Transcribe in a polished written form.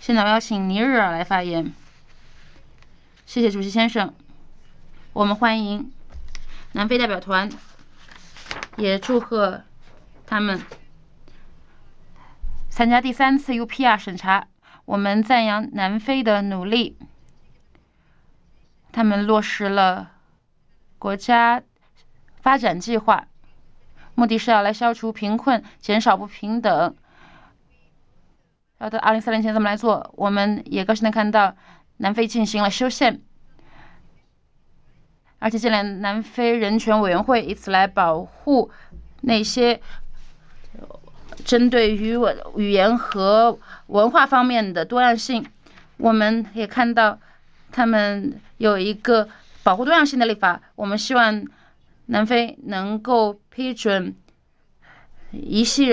现在我邀请尼日尔来发言。谢谢主席先生。我们欢迎南非代表团，也祝贺他们参加第3次 UPR 审查。我们赞扬南非的努力，他们落实了国家发展计划，目的是要来消除贫困，减少不平等。要到2030年前这么来做。我们也高兴地看到南非进行了修宪，而且建立南非人权委员会，以此来保护那些针对于语言和文化方面的多样性。我们也看到他们有一个保护多样性的立法。我们希望南非能够批准一系列